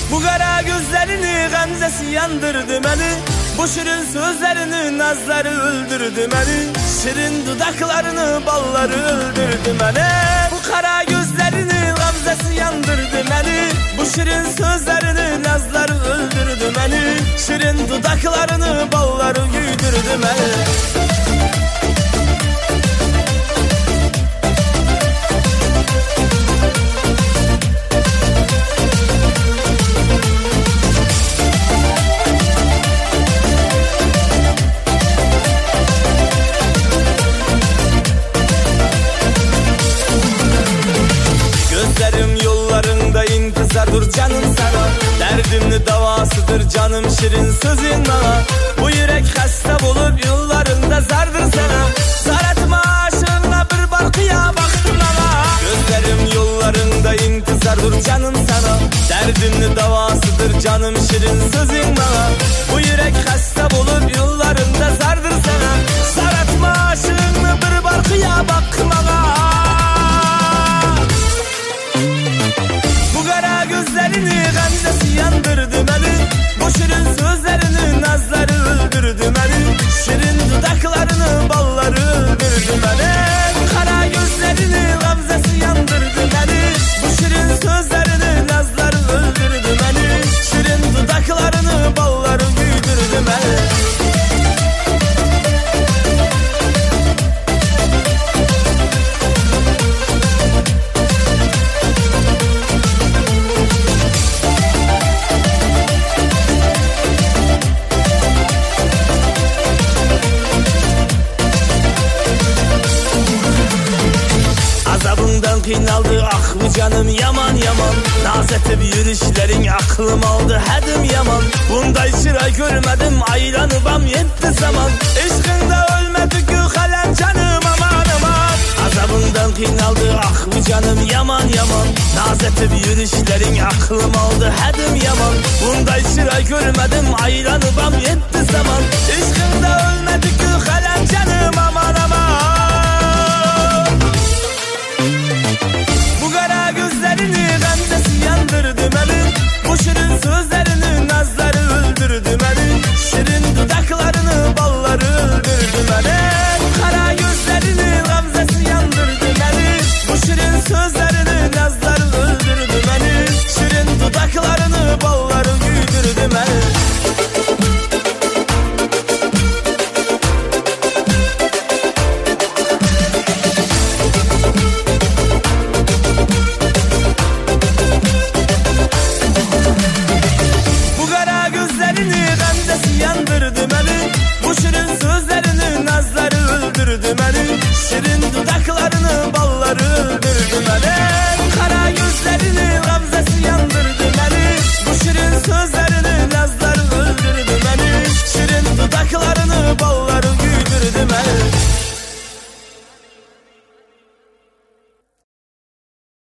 Bu kara gözlerini gamzesi yandırdı beni. Bu şirin sözlerini nazları öldürdü beni. Şirin dudaklarını balları öldürdü beni. Bu kara gözlerini gamzesi yandırdı beni. Bu şirin sözlerini nazları öldürdü beni. Şirin dudaklarını balları güldürdü beni. Gözlerim yollarında intizardır canım sana. Derdimin davasıdır canım şirin sözün bana. Bu yürek hasta bulup yollarında zardır sana. Zar etme aşığına bir bakıya baktım ama. Gözlerim yollarında intizardır canım sana. Derdimin davasıdır canım şirin sözün bana. Bu yürek hasta bulup yollarında zardır sana. Zar etme aşığına bir bakıya baktım ama. Bu kara gözlerini gamzesi yandırdı beni. Bu şirin sözlerini nazları öldürdü beni. Şirin dudaklarını balları öldürdü beni. Bu kara gözlerini gamzesi yandırdı beni. Bu şirin sözlerini nazları öldürdü beni. Şirin dudaklarını balları güldürdü beni. Azabından kıynaldı ah bu canım yaman yaman. Naz etip yürüyüşlerin aklım aldı hedim yaman. Bunday çıray görmedim aylanıbam yetti zaman. Işkında ölmedi gülhalem canım aman aman. Azabından kıynaldı ah bu canım yaman yaman. Naz etip yürüyüşlerin aklım aldı hedim yaman. Bunday çıray görmedim aylanıbam yetti zaman. Işkında ölmedi gülhalem canım aman aman. Bu kara gözlerini gamzesi yandırdı beni. Bu şirin sözlerini nazları öldürdü beni. Şirin dudaklarını balları öldürdü beni. Bu kara gözlerini gamzesi yandırdı beni. Bu şirin sözlerini nazları öldürdü beni. Şirin dudaklarını balları güldürdü beni. Yandırdı beni. Bu şirin sözlerini nazları öldürdü beni. Şirin dudaklarını balları